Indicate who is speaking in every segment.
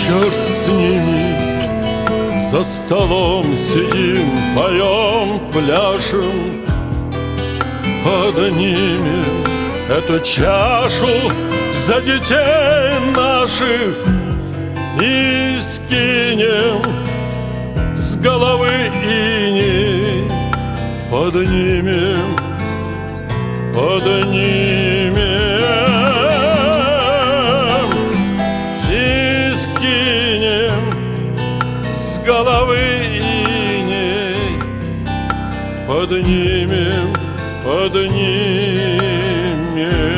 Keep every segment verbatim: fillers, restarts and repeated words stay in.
Speaker 1: черт с ними, за столом сидим, поем, пляшем. Поднимем эту чашу за детей наших и скинем с головы иней. Поднимем, поднимем и скинем с головы иней. Поднимем, поднимем.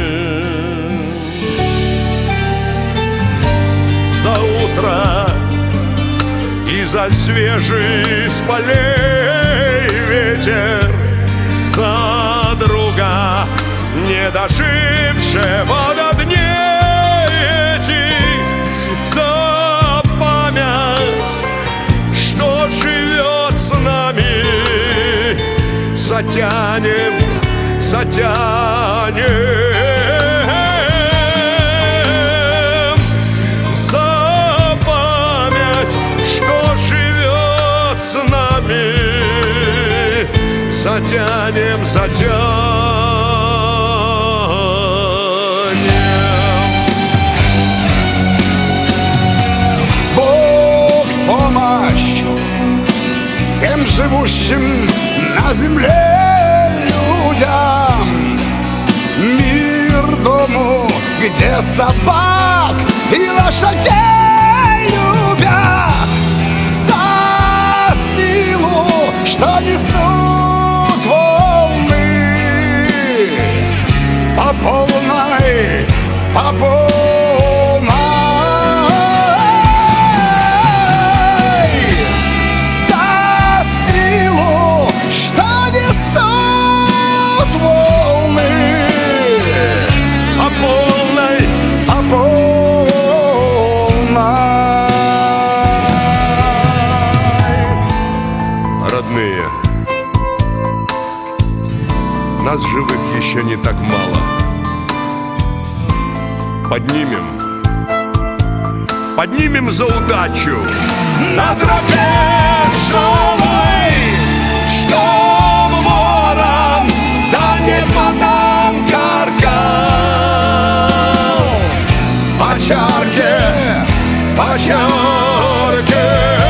Speaker 2: За утро и за свежий с полей ветер, за друга, не дожившего до дней этих, за память, что живет с нами. Затянем, затянем за память, что живет с нами. Затянем, затянем.
Speaker 3: Бог в помощь всем живущим на земле людям, мир дому, где собак и лошадей любят, за силу, что несут волны по полной, по полной.
Speaker 2: Родные, нас живых еще не так мало. Поднимем, поднимем за удачу
Speaker 3: на тропе шалой, чтоб ворон да не по нам каркал. По чарке, по чарке,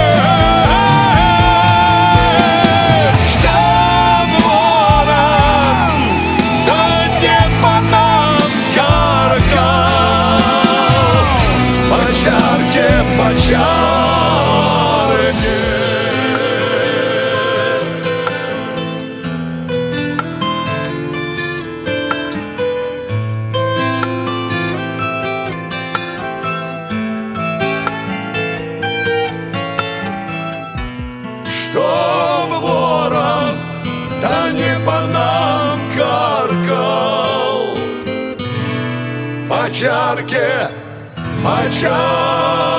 Speaker 3: чтоб ворон да не по нам каркал. По чарке, по чарке. Чтоб ворон да не по нам каркал. По чарке, по чарке.